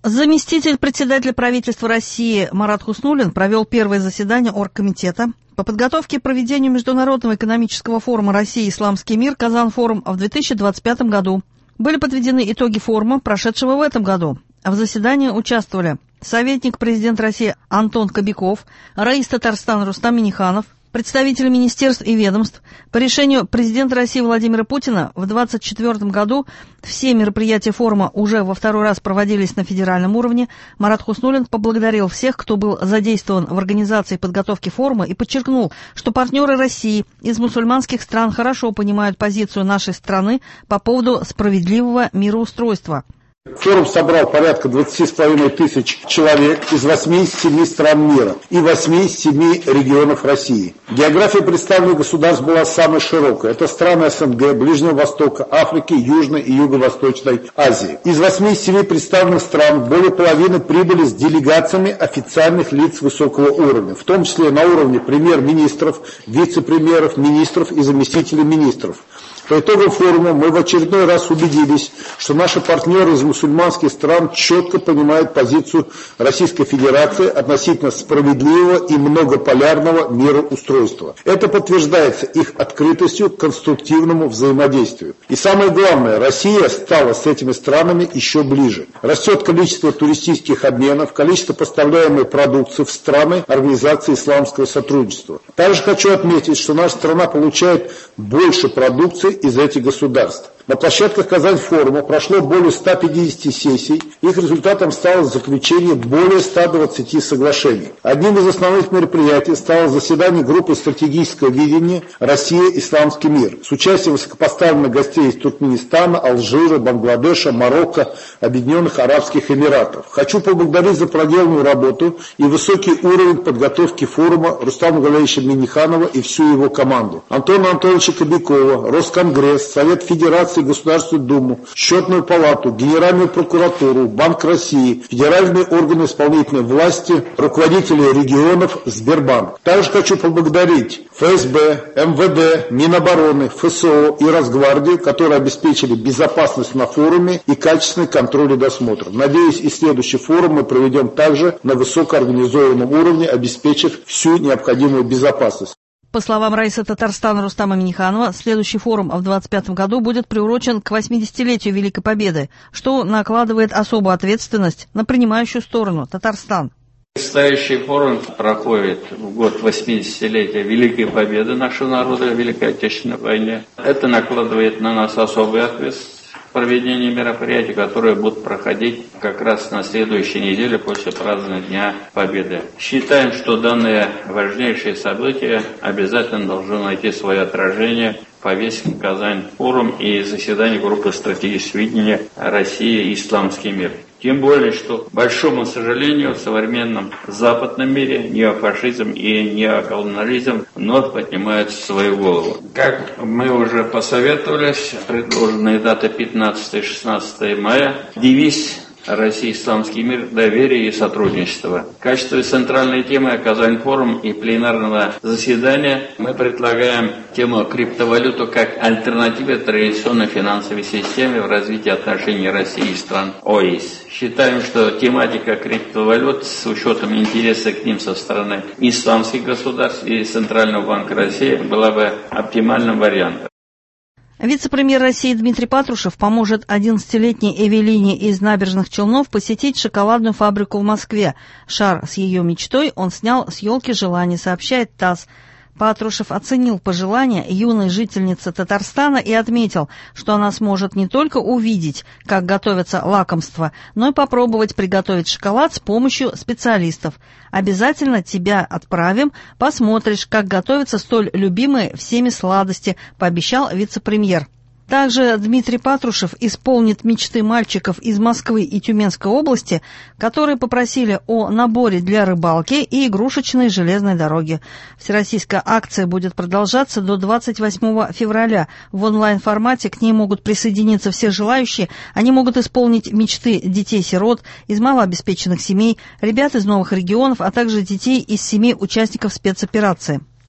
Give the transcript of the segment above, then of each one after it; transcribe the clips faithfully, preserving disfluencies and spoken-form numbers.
Заместитель председателя правительства России Марат Хуснуллин провел первое заседание Оргкомитета по подготовке к проведению Международного экономического форума «Россия. Исламский мир. Казан-форум» в две тысячи двадцать пятом году. Были подведены итоги форума, прошедшего в этом году. В заседании участвовали советник президента России Антон Кобяков, раис Татарстана Рустам Минниханов, представители министерств и ведомств. По решению президента России Владимира Путина в две тысячи двадцать четвёртом году все мероприятия форума уже во второй раз проводились на федеральном уровне. Марат Хуснуллин поблагодарил всех, кто был задействован в организации и подготовке форума, и подчеркнул, что партнеры России из мусульманских стран хорошо понимают позицию нашей страны по поводу справедливого мироустройства. Форум собрал порядка двадцати с половиной тысяч человек из восьмидесяти семи стран мира и восьмидесяти семи регионов России. География представленных государств была самой широкой. Это страны СНГ, Ближнего Востока, Африки, Южной и Юго-Восточной Азии. Из восьмидесяти семи представленных стран более половины прибыли с делегациями официальных лиц высокого уровня, в том числе на уровне премьер-министров, вице-премьеров, министров и заместителей министров. По итогам форума мы в очередной раз убедились, что наши партнеры из мусульманских стран четко понимают позицию Российской Федерации относительно справедливого и многополярного мироустройства. Это подтверждается их открытостью к конструктивному взаимодействию. И самое главное, Россия стала с этими странами еще ближе. Растет количество туристических обменов, количество поставляемой продукции в страны Организации исламского сотрудничества. Также хочу отметить, что наша страна получает больше продукции из этих государств. На площадках Казань-форума прошло более ста пятидесяти сессий. Их результатом стало заключение более ста двадцати соглашений. Одним из основных мероприятий стало заседание группы стратегического видения «Россия. Исламский мир» с участием высокопоставленных гостей из Туркменистана, Алжира, Бангладеша, Марокко, Объединенных Арабских Эмиратов. Хочу поблагодарить за проделанную работу и высокий уровень подготовки форума Рустама Галеевича Минниханова и всю его команду. Антона Анатольевича Кобякова, Росконгресс, Совет Федерации, Государственную Думу, Счетную палату, Генеральную прокуратуру, Банк России, федеральные органы исполнительной власти, руководители регионов, Сбербанк. Также хочу поблагодарить ФСБ, МВД, Минобороны, ФСО и Росгвардию, которые обеспечили безопасность на форуме и качественный контроль и досмотр. Надеюсь, и следующий форум мы проведем также на высокоорганизованном уровне, обеспечив всю необходимую безопасность. По словам раиса Татарстана Рустама Минниханова, следующий форум в две тысячи двадцать пятом году будет приурочен к восьмидесятилетию Великой Победы, что накладывает особую ответственность на принимающую сторону – Татарстан. Предстоящий форум проходит в год восьмидесятилетия Великой Победы нашего народа в Великой Отечественной войне. Это накладывает на нас особую ответственность. Проведение мероприятий, которые будут проходить как раз на следующей неделе после празднования Дня Победы. Считаем, что данное важнейшее событие обязательно должно найти свое отражение в повестке Казань-форум и заседании группы стратегического видения «Россия. Исламский мир». Тем более, что, к большому сожалению, в современном западном мире неофашизм и неоколониализм вновь поднимают свою голову. Как мы уже посоветовались, предложенные даты пятнадцатое-шестнадцатое мая, девиз «Россия. Исламский мир. Доверие и сотрудничество». В качестве центральной темы Казань-форум и пленарного заседания мы предлагаем тему криптовалюту как альтернативе традиционной финансовой системе в развитии отношений России и стран ОИС. Считаем, что тематика криптовалют с учетом интереса к ним со стороны исламских государств и Центрального банка России была бы оптимальным вариантом. Вице-премьер России Дмитрий Патрушев поможет одиннадцатилетней Эвелине из Набережных Челнов посетить шоколадную фабрику в Москве. Шар с ее мечтой он снял с елки желаний, сообщает ТАСС. Патрушев оценил пожелания юной жительницы Татарстана и отметил, что она сможет не только увидеть, как готовятся лакомства, но и попробовать приготовить шоколад с помощью специалистов. «Обязательно тебя отправим, посмотришь, как готовятся столь любимые всеми сладости», пообещал вице-премьер. Также Дмитрий Патрушев исполнит мечты мальчиков из Москвы и Тюменской области, которые попросили о наборе для рыбалки и игрушечной железной дороги. Всероссийская акция будет продолжаться до двадцать восьмого февраля. В онлайн-формате к ней могут присоединиться все желающие. Они могут исполнить мечты детей-сирот из малообеспеченных семей, ребят из новых регионов, а также детей из семей участников спецоперации.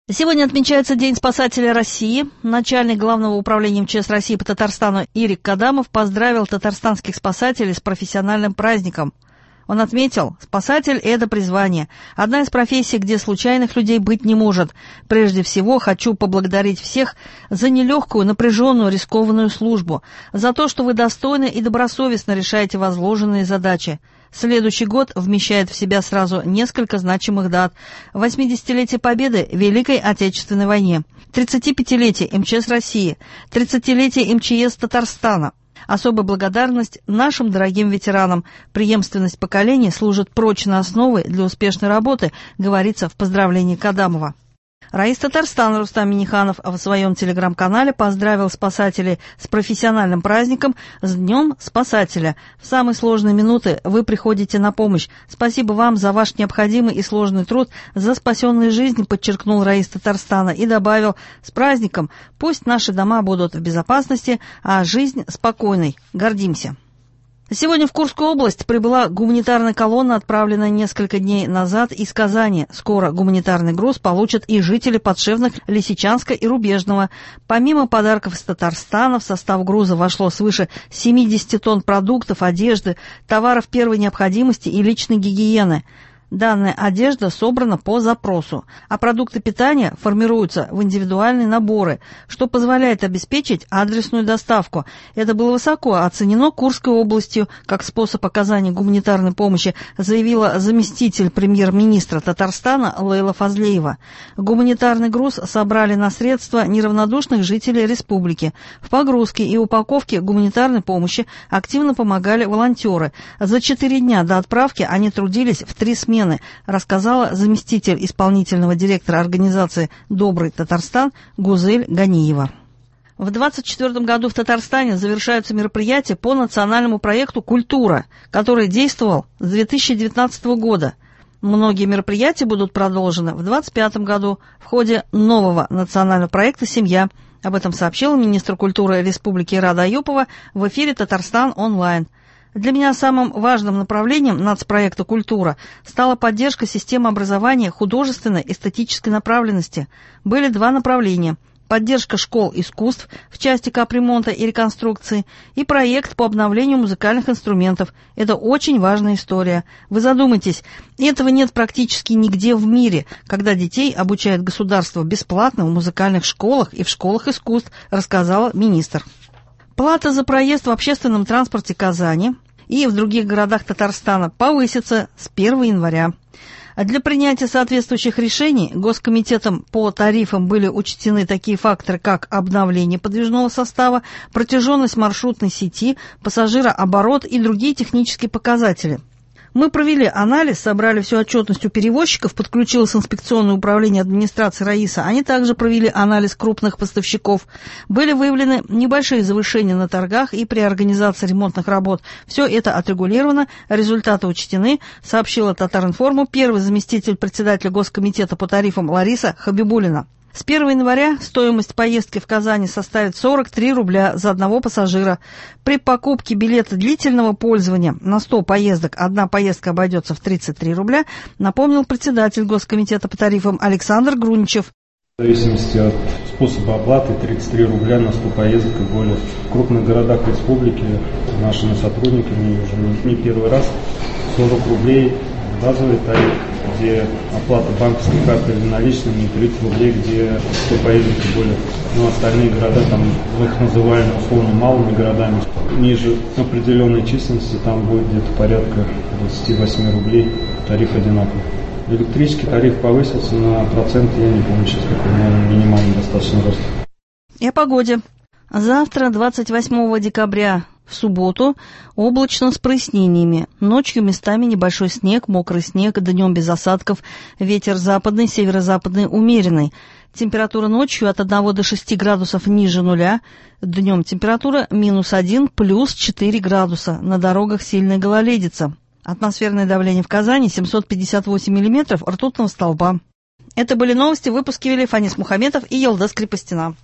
Сегодня отмечается День спасателя России. Начальник Главного управления МЧС России по Татарстану Ирик Кадамов поздравил татарстанских спасателей с профессиональным праздником. Он отметил, спасатель – это призвание. Одна из профессий, где случайных людей быть не может. Прежде всего, хочу поблагодарить всех за нелегкую, напряженную, рискованную службу, за то, что вы достойно и добросовестно решаете возложенные задачи. Следующий год вмещает в себя сразу несколько значимых дат. восьмидесятилетие Победы в Великой Отечественной войне, тридцатипятилетие МЧС России, тридцатилетие МЧС Татарстана. Особая благодарность нашим дорогим ветеранам. Преемственность поколений служит прочной основой для успешной работы, говорится в поздравлении Кадамова. Раис Татарстана Рустам Миниханов в своем телеграм-канале поздравил спасателей с профессиональным праздником, с Днем Спасателя. В самые сложные минуты вы приходите на помощь. Спасибо вам за ваш необходимый и сложный труд, за спасенные жизни, подчеркнул Раис Татарстана и добавил: с праздником, пусть наши дома будут в безопасности, а жизнь спокойной. Гордимся. Сегодня в Курскую область прибыла гуманитарная колонна, отправленная несколько дней назад из Казани. Скоро гуманитарный груз получат и жители подшефных Лисичанска и Рубежного. Помимо подарков из Татарстана, в состав груза вошло свыше семидесяти тонн продуктов, одежды, товаров первой необходимости и личной гигиены. Данная одежда собрана по запросу, а продукты питания формируются в индивидуальные наборы, что позволяет обеспечить адресную доставку. Это было высоко оценено Курской областью как способ оказания гуманитарной помощи, заявила заместитель премьер-министра Татарстана Лейла Фазлеева. Гуманитарный груз собрали на средства неравнодушных жителей республики. В погрузке и упаковке гуманитарной помощи активно помогали волонтеры. За четыре дня до отправки они трудились в три смены, рассказала заместитель исполнительного директора организации «Добрый Татарстан» Гузель Ганиева. В две тысячи двадцать четвёртом году в Татарстане завершаются мероприятия по национальному проекту «Культура», который действовал с две тысячи девятнадцатого года. Многие мероприятия будут продолжены в две тысячи двадцать пятом году в ходе нового национального проекта «Семья». Об этом сообщила министр культуры Республики Рада Аюпова в эфире «Татарстан онлайн». Для меня самым важным направлением нацпроекта «Культура» стала поддержка системы образования художественной эстетической направленности. Были два направления – поддержка школ искусств в части капремонта и реконструкции и проект по обновлению музыкальных инструментов. Это очень важная история. Вы задумайтесь, этого нет практически нигде в мире, когда детей обучает государство бесплатно в музыкальных школах и в школах искусств, рассказала министр. Плата за проезд в общественном транспорте Казани и в других городах Татарстана повысится с первого января. Для принятия соответствующих решений Госкомитетом по тарифам были учтены такие факторы, как обновление подвижного состава, протяженность маршрутной сети, пассажирооборот и другие технические показатели. Мы провели анализ, собрали всю отчетность у перевозчиков, подключилось инспекционное управление администрации Раиса. Они также провели анализ крупных поставщиков. Были выявлены небольшие завышения на торгах и при организации ремонтных работ. Все это отрегулировано, результаты учтены, сообщила Татаринформу первый заместитель председателя Госкомитета по тарифам Лариса Хабибулина. С первого января стоимость поездки в Казани составит сорок три рубля за одного пассажира. При покупке билета длительного пользования на сто поездок одна поездка обойдется в тридцать три рубля, напомнил председатель Госкомитета по тарифам Александр Груничев. В зависимости от способа оплаты тридцать три рубля на сто поездок и более. В крупных городах республики нашими сотрудниками уже не, не первый раз сорок рублей базовый тариф, где оплата банковской карты или наличными, и тридцать рублей, где сто поездок и более. Но остальные города, там, мы их называем условно малыми городами, ниже определенной численности, там будет где-то порядка двадцать восемь рублей, тариф одинаковый. Электрический тариф повысится на процент, я не помню сейчас какой, наверное, минимальный достаточно рост. И о погоде. Завтра, двадцать восьмого декабря, в субботу, облачно с прояснениями. Ночью местами небольшой снег, мокрый снег, днем без осадков. Ветер западный, северо-западный умеренный. Температура ночью от одного до шести градусов ниже нуля. Днем температура минус один, плюс четыре градуса. На дорогах сильная гололедица. Атмосферное давление в Казани семьсот пятьдесят восемь миллиметров ртутного столба. Это были новости, выпуски вели Фанис Мухаметов и Елдас Крепостина.